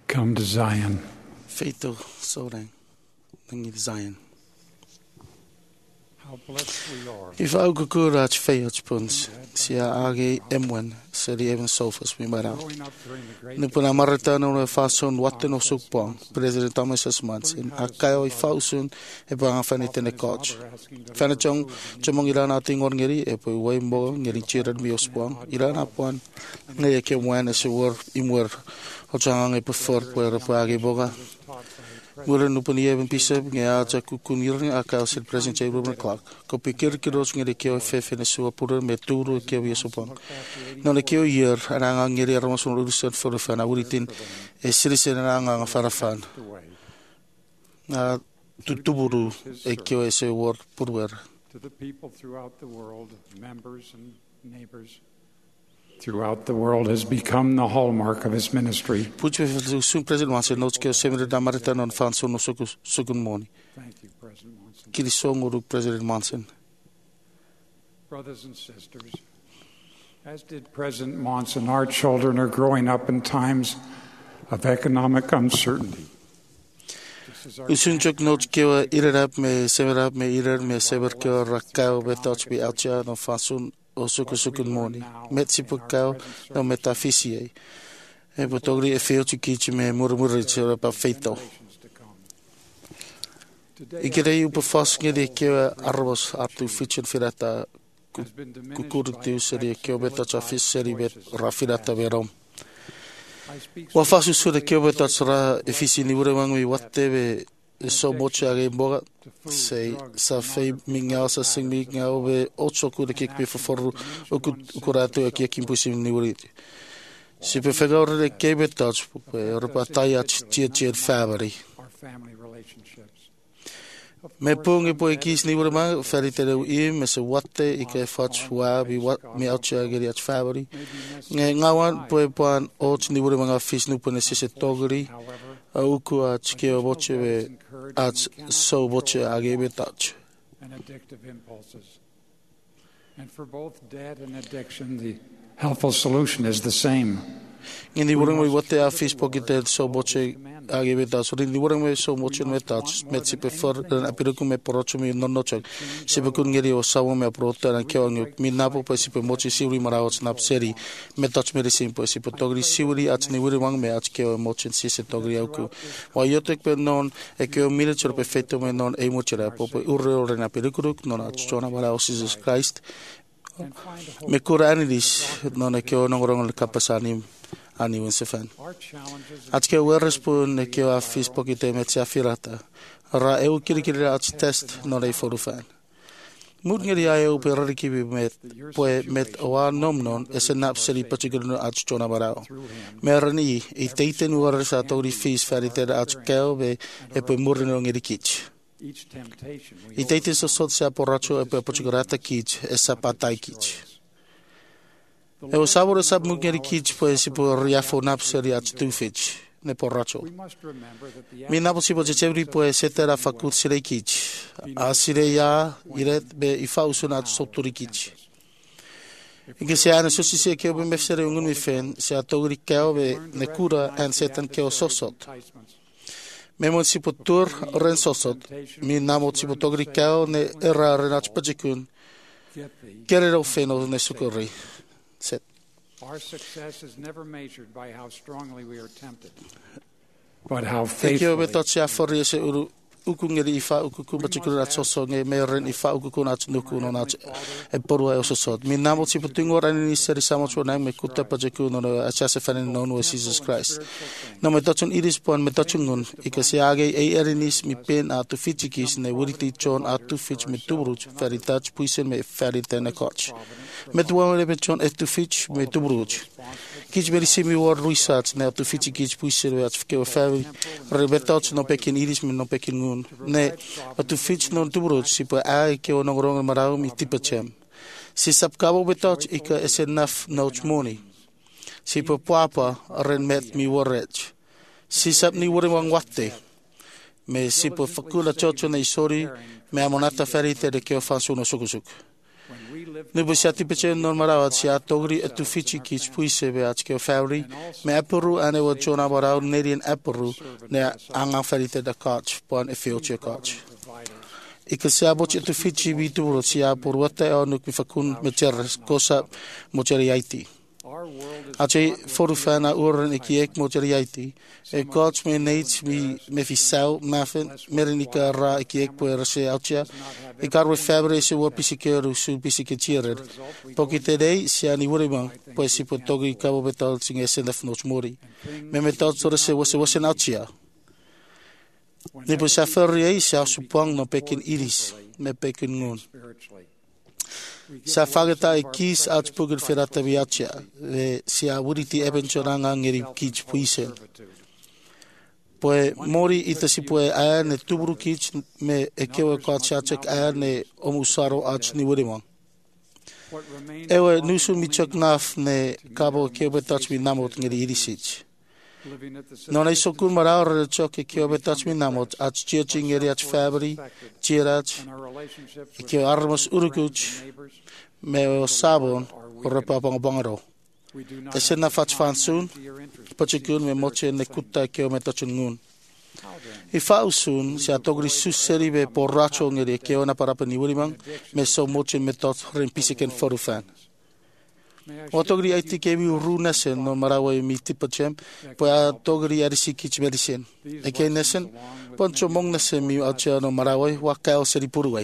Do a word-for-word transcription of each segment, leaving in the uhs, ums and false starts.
come to Zion. Feito sorang nangi Zion. How blessed we are. If I go good at fayot puns, si age M1, so the even sofas we might out. Growing up during the Great Nupuna maratana no fason watu no sukpong, President Thomas S. Manson, akayo i fausun e banga fanite ne coach. Fanachong chomong irana tingor ngeri e po waimbo ngeri chiran mi ospong, irana puan ngeri ke mwana se wor imwer hochang e prefer po po age boga. Mula nupuni even pisa nge aja kukunir akayo sil President J. Reuben Clark. Ko pikir kiros ngeri ke fefe ne suwa pura me turu ke wi sopong. No le ke year aranga ngeri aramasun rurusan for the fan awuritin e sirisen aranga farafan. Na tutuburu e ke ese wor purwer. To the people throughout the world, members and neighbors throughout the world has become the hallmark of his ministry. Puche sun President Manson notes ke semre da maritan on fan sono sukun moni. Thank you, President Monson. Kiri songuru President Manson. Brothers and sisters, as did President Monson, our children are growing up in times of economic uncertainty. Usunchok notes ke irerap me semerap me irer me sever ke rakau betoch bi alcha no fasun o sukun moni. Metsi pukau no metafisie. E potogri e feo chikichi me murmuri chera pa feito. Ikere u pafas ngede ke arvos atu fichen firata kukurutiu seri ke betoch afis seri bet rafirata verom. Wa fasu sura ke betoch ra efisi ni urewang wi watte so much age boga sei sa fei minga sa sing minga ove ocho ku de kik be for o kurato e kik impossible ni uriti si pe fegor de kebe touch pe ropa taya tie tie family me pungi po ikis ni urama ferite de i me se watte ike fach wa bi wat me ocho age de family nge ngawan po pan och ni urama fish nu po nesese togri auku a chike boche ve at so boche agebe touch and addictive impulses. And for both debt and addiction, the helpful solution is the same. Ini orang we what a fish pocket so boche agebe touch. Ini orang we so boche me touch. Me si prefer na piruku me porocho me non noche. Si pe kun ngeri o sawo me prota na kyo nguk mi napo pe si pe mochi siuri marao snap seri me touch me resim pe si pe togri siuri at ni uri wang me at kyo mochi si se togri auku. Wa yotek pe non e kyo mile chor perfecto me non e mochera po pe urre ore na piruku non at chona marao Jesus Christ. Me kura anidis non e kyo nongorong le kapasani ani winsefan. Atke werespun e kyo a fis pokite me tia firata. Ra eu kirikiri at test non e forufan. Mut ngeri a eu pe rariki bi met poe met oa nom non e se nap seri particular at chona barao. Merani i teiten uare sa tori fis farite at keo be e poe murino ngeri kich. I teiten so sot se aporacho e poe particularata kich e sa patai kich. E o sabore sab mugeri kich poe si po riafo nap seri at tufich ne poracho. Mi napo si po chevri poe setera fakut sirei kich. A sirei ya iret be i fausun at soturi kich. Ike se ana so si se keo be mefsere ungun mi fen se atogri keo be ne kura en setan keo sosot. Memon si po tur ren sosot. Mi namo si po togri keo ne era renach pajikun. Kerero feno ne sukuri. Set. Our success is never measured by how strongly we are tempted, but how faithfully. Ukungeri ifa ukuku particular at soso nge meren ifa ukuku na tnuku no na e porwa e sosot mi namo si putingor ani seri samo chona me kutta pajeku no achase fanen no no Jesus Christ no me tachun iris pon me tachungun ikasi age e erinis mi pen atu fichikis ne wuriti chon atu fich me tubruch feritach puisen me feritene coach me tuwa me chon etu fich me tubruch kich beri simi war research ne atu fichikis puisen me atfike family rebetach no pekin iris me no pekin ne atu fich non tubruch si pa ai ke onongorong marau mi tipachem si sapkabo betoch ika is enough noch money si pa papa ren met mi warech si sap ni wore wang watte me si pa fakula chocho na isori me amonata ferite de ke fansu no sukusuk Ni po siati peche non marawa si atogri etu fichi kich puise be ach ke fauri me apuru ane wa chona barau nerian apuru ne anga farite da coach pon e future coach. Ika se abo etu fichi bituro si apuru wata e onu ki fakun me cheres kosa mo cheri aiti. Ache foru fana uren ik ek mo cheri aiti. E coach me needs me me fisau mafen merinika ra ik ek po rase autia. Ik arwe fabre se wo pisikeru su pisikechirer. Poki tedei se ani wuribang po si po togi kabo betal singe senef noch mori. Me metal sore se wo se wo sen autia. Ni po sa ferri se supang no pekin iris me pekin ngun. Sa fagata e kis at pugir ferata viacia e si a wuriti ebenchoranga ngeri kich puisen. Poe mori ita si poe aia ne tuburu kich me e kewe kwa chachek aia ne omusaro ach ni wurimang. Ewe nusu mi chok naf ne kabo kewe touch mi namot ngeri irisich. Non e sokun maraur chok e kewe touch mi namot ach chirchi ngeri ach fabri, chirach, e kewe armas urukuch, me o sabon o repapang bangaro. E se na fach fansun, pachikun me moche ne kutta ke o me tachungun. I fausun se atogri suseri be porracho ngeri ke o na parapani wurimang me so moche me tot rempisiken forufan. O togri aiti ke vi uru nesen no marawe mi tipachem po a togri arisi kich medicine. E ke nesen poncho mong nesen mi acha no marawe wakao seri puruwai.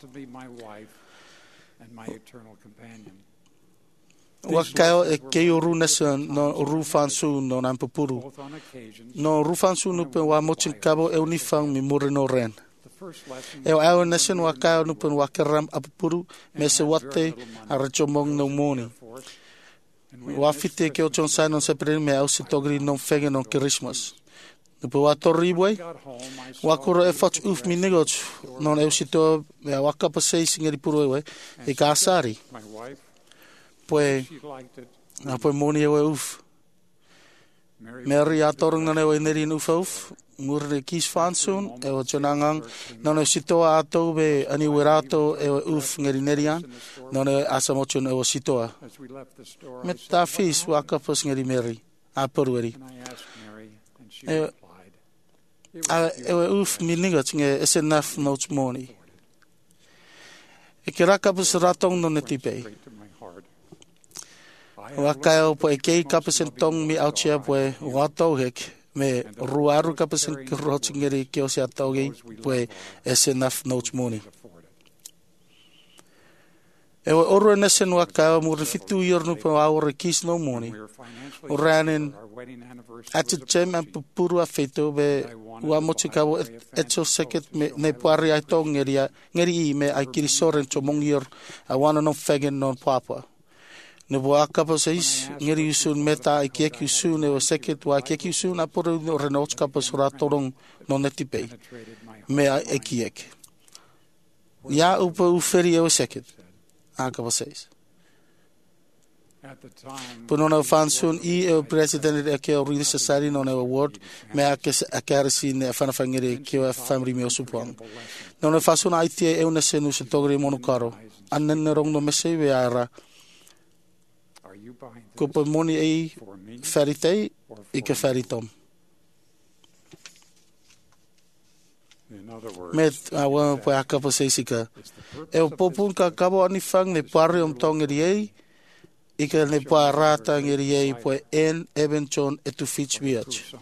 Wakao e ke uru nesen no rufansu no nampupuru. No rufansu no pe wa mochin kabo e unifang mi mure no ren. E au nesen wakao no pe wakaram apupuru me se wate a rechomong no moni. Wafite ke o chonsai non se prene me au se togri non fege non Christmas. No pe wa torribwe wakuro e fach uf mi negoch non e usito me wakapa sei singeri puruwe e kasari. Poe na poe moni e uf. Mary atorong na ne neri uf uf murre kis fansun e o chonangang non e sitoa ato be ani werato e uf ngeri nerian non e asamochon e o sitoa. Meta fis wakapos ngeri Mary a porweri. E e uf mi ningat nge esenaf notes moni. E kirakapos ratong non e tipei. Wakao po e kei kapesen tong mi auchia po e wato hek me ruaru kapesen kirrochingeri kio se atogi po e esenaf notes moni. E wa oru nesen wakao muri fitu yornu po aure kis no moni. Uranen ati chem an pupuru a feito be wa mochikabo etso seket me ne puari ai tong ngeri ngeri i me ai kiri soren chomong yor a wana no fegen non papa. Ne boa kapos is ngeri usun meta i kiek usun e o seket wa kiek usun a por no renoch kapos ratorong no netipei me a ekiek ya upo uferi e o seket a kapos is Puno no fansun i e o president e ke o Real Society no ne award me a ke a karisi ne fana fangere ke o family me o supong no no fansun I T e una senu se togre monokaro annen rong no mese we ara ko po moni e faritei e ke faritom met awa po akapo seisika e o popun ka kabo ani fang ne pare om tongeri e e ke ne parata ngeri e po en evenchon etu fich viach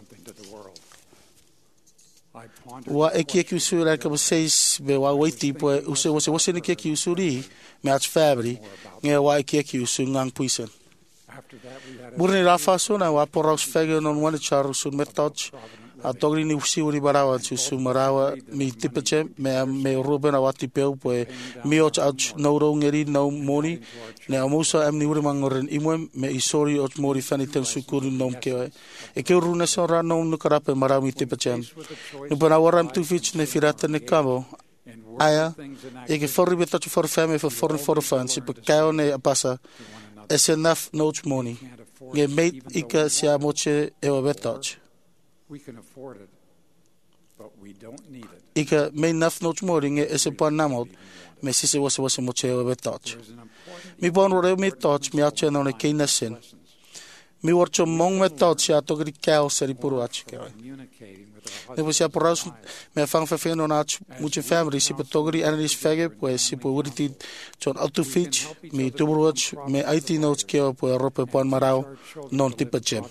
wa e ke ki usura ka seis be wa waiti po use use use ne ke ki usuri me ach fabri nge wa e ke ki usungang puisen Burni rafa suna wa poros fege non wane charu sun metoch a togri ni usi uri barawa tu sumarawa mi tipeche me me ruben awati peu poe mi och ach no rongeri no moni ne amusa am ni uri mangoren imwe me isori och mori fani ten sukuru nom ke e ke runa sora no no karape marami tipeche no para waram tu fich ne firata ne kabo aya e ke forri betoch for fame for for for fans pe kaone pasa es enough notes money. Nge mate ika sia moche e o betoch. Ika me naf no tmori nge ese pa namot me sise wase wase mo cheo be touch. Mi bon ro me touch mi acha no ne kina sen. Mi worcho mong me touch ya to gri kao seri puru ach ke. Ne was ya poras me fang fa fe no nach muche family si potogri analis fage pues si po uriti chon auto fitch mi tubroch me it notes ke po rope pon marao non tipa chem.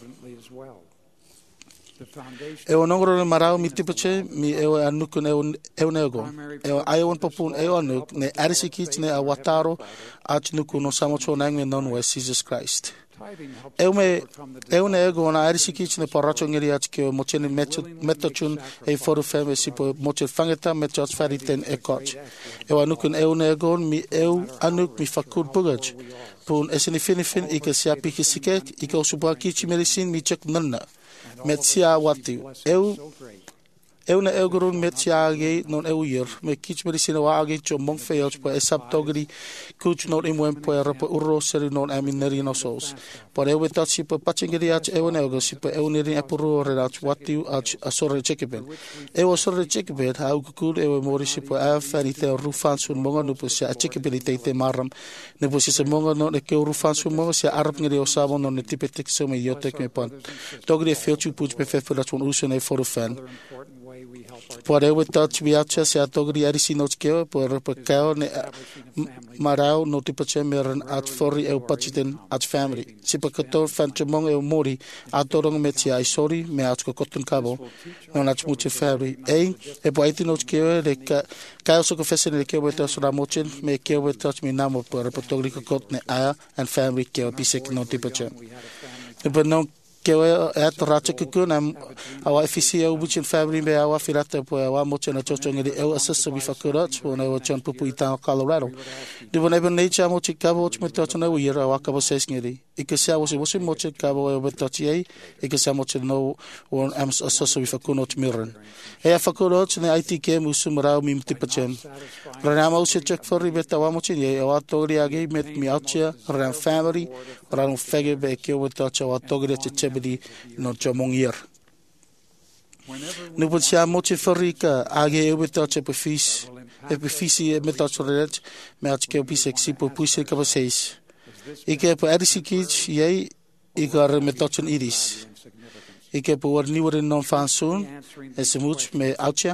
E o nongro le marao mi tipache mi e o anuku ne e o nego e o ai on popun e o anuk ne arisikich ne awataro ach nuku no samocho nang me non we Jesus Christ e o me e o nego na arisikich ne paracho ngeri ach ke mo chene metochun e foru feme si po mo che fangeta metot fariten e coach e o anuku e o nego mi e o anuk mi fakur pugach pun eseni finifin ike siapi kisike ike osupa kichi medicine mi chek nanna Metsia wati eu eu na eu gurun metsia age non eu yer me kich medicina wa age cho mong feos po esap togri kuch non imwen po rapa urro seri non amineri no sos por eu betat si po pachingeri ach eu na eu si po eu neri apuro relach wati ach asore chekeben eu asore chekeben ha u kur eu mori si po afani te rufan sun monga no po si a chekeben te te maram ne po si se monga no ne ke rufan sun monga si arab ngeri o sabo non ne tipetek so me yotek me pan togri feochu puch pe fe for one usene for fan por eu touch viacha se atogri arisi no skeo por pekao ne marao no tipo chemeran at fori eu pachiten at family si pekator fanchmong eu mori atorong metia ai sorry me at ko cotton cabo non at mucho family ei e poiti no skeo de ka ka so confessen de keo betas ramochen me keo betas mi namo por potogri ko cot ne aya and family keo pisek no tipo chem but no que é torracha que que na a efisi eu buchin family be a firata po a mocho na chocho ngiri eu assessa bi fakurat po na chon pupu ita Colorado de bona ben nature mochi cabo me tocho na wir a cabo ses ngiri e que se a você você mochi cabo eu betochi ei e que se a mochi no on am assessa bi fakunot mirren e a fakurat na I T ke musumra mi mtipachem rana mo se check for ribeta wa mochi e o atori age met mi acha ran family ran fege be ke o tocho atori che no chamong yer no pot sia moche ferika age eu betoche pe fis e pe fisi e metoche red me at ke pisek si po puise ka seis e ke po arisikich ye e gar metoche iris e ke po war niwer non fansun e se much me outchan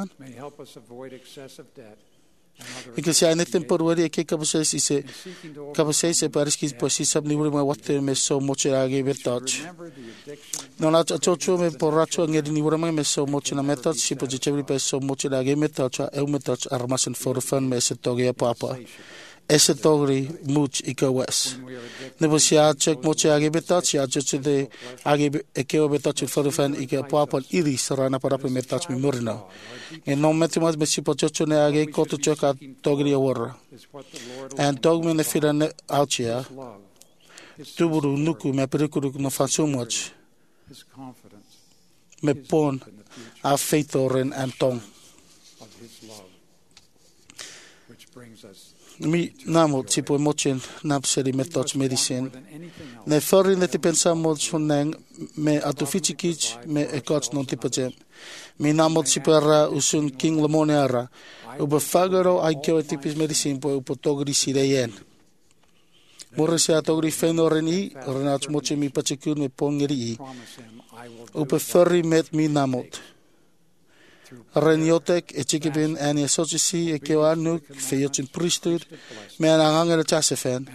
e ke sia net temporary e ke ka seis se ka seis e pariski po si sab niwer me wat me so moche age betoche non la chocho me porracho ngeri ni wora me so mochi na meta si po chevri pe so mochi la game meta cha eu meta armasen for fun me se toge papa ese togri much ika wes ne bo sia check mochi age beta sia chocho de age e ke beta for fun ika papa iri sarana para pe meta mi morna e non meti mas be si po chocho ne age ko to choka togri wora and tog me ne firane auchia tuburu nuku me perikuru no faso much me pon a feitoren antong mi namo tipo mochen napseri metoch medicine ne forin ne pensamo soneng me atufichikich me ekots non tipo jem mi namo tipera usun king lemonera uba fagaro ai keo tipis medicine po potogri sireyen Morre se atogri fenoreni renats moche mi pachikun me pongeri upe ferri met mi namot reniotek e chikibin ani asociasi e keo anuk feyotin priesthood me ananganga chasefen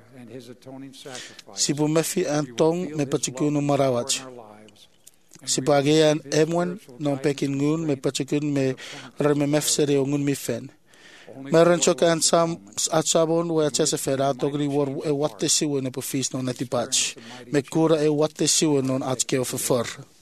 si bu mefi antong me pachikun marawach si bagean emwen non pekin ngun me pachikun me reme mefsere ngun mi fen Meron choka an sam at sabon we chese fera togri war e watte siwe ne pofis no netipach me kura e watte siwe non atke of for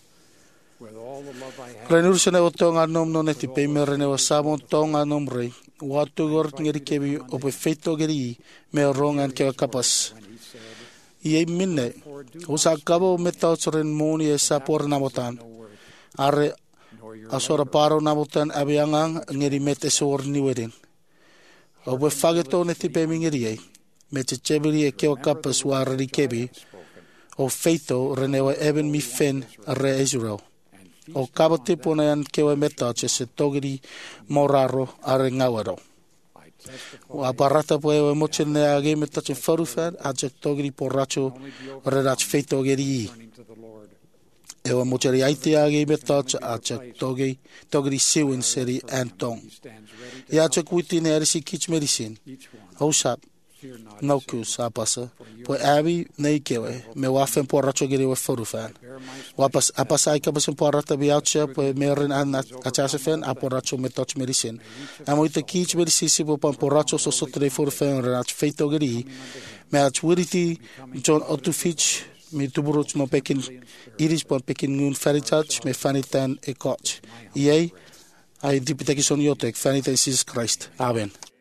Renur sene otong anom no netipe merene o sabon tong anom re watu gor ngeri kebi o pe feito geri me rong an ke kapas ye minne usa kabo meta soren moni e sapor namotan are asora paro namotan abiangang ngeri mete sor niweden o we fageto ne tipe mingeri me chebiri e ke kapas war ri kebi o feito renewa even mi fen re Israel O kaba tipo na yan kewa meta che se togiri moraro are ngawaro. O aparata po ewe moche ne age meta che farufan a che togiri poracho re rach feito geri. Ewa moche ri aite age meta che a che togiri togiri siwin seri antong. Ia che kuiti ne arisi kich medicine. Hausap. Nauku sa pasa po abi nei kewe me wafen po racho geri we forufan wapas apasa ai kabas po rata bi outcha po merin an achasefen apo racho me touch medicine amo ite kich medicine si po po racho so so tre forufan rat feito geri me ach wiriti John Otufich me tuburoch mo pekin iris po pekin ngun feritach me fanitan e coach iei ai dipitaki son yotek fanitan Jesus Christ amen.